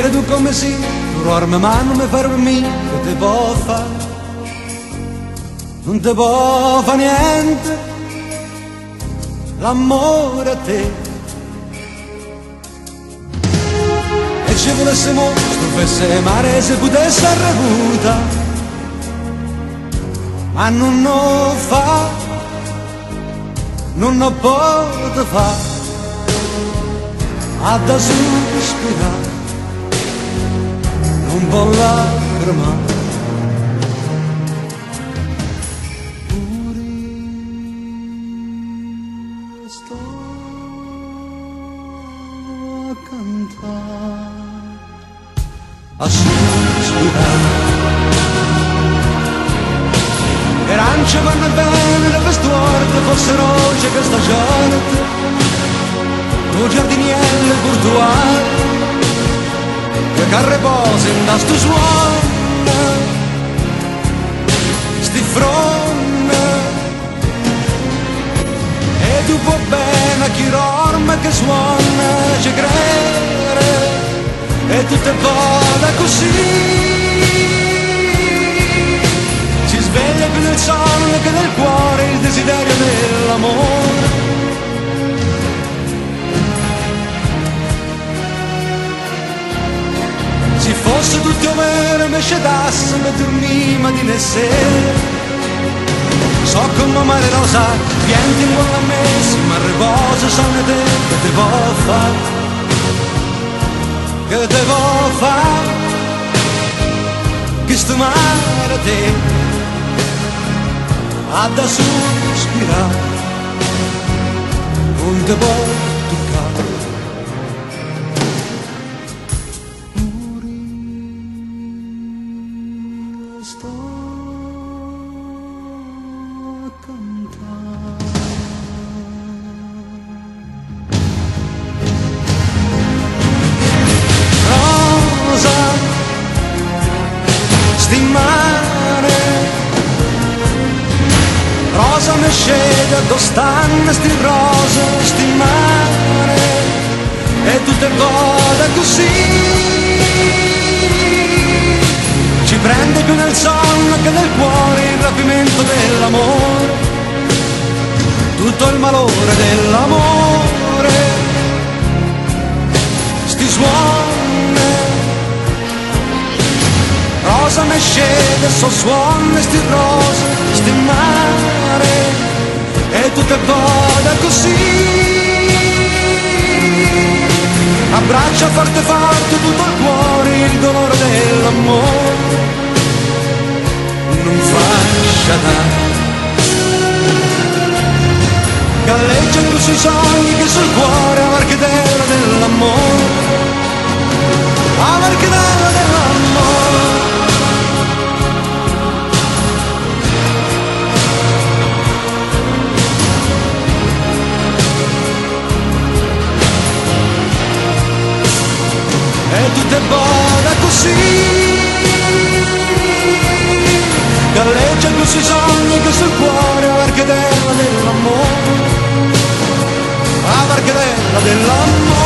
dire tu come sì, trovarmi ma non mi fermi, che te può fare? Non te può fare niente, l'amore a te. E ci volessimo, stupesse mare se potesse arrevuta, ma non lo fa, non lo può fare, ha da sospirare, non può lacrimare. Pure sto a cantare, a sospirare. Le arance vanno bene, le vestuarte fossero roce che stagione, un giardiniere courtois che carrepose in da sto suono, sti fronne, e tu può bene a chi dorme che suona, ci crede, e tutte vada così. Si sveglia più nel sonno che nel cuore il desiderio dell'amore. Se fosse tutto vero mi scedasse, mi dormiva di ne sera. So come mare rosa, vienti in buona messa, ma riposo sanno te, che te può fare? Che te può fare? Che sto mare a te ha da sospirare, non te può toccare. Pure sto a cantare, rosa, sti mare, rosa mi scende, dove stanno sti rose, sti mare, e tutte cose così. Ci prende più nel sonno che nel cuore il rapimento dell'amore, tutto il malore dell'amore, sti suoni, rosa mi scende, so suoni, sti rose, sti mare, e tutte cose così. Abbraccia forte forte tutto il cuore, il dolore dell'amore, non fascia dare, galleggiano sui sogni che sul cuore, a marchedella dell'amore, a marchedella dell'amore. E tutte buone così, galleggiano sui sogni che sul cuore, la marchedella dell'amore, la marchedella dell'amore.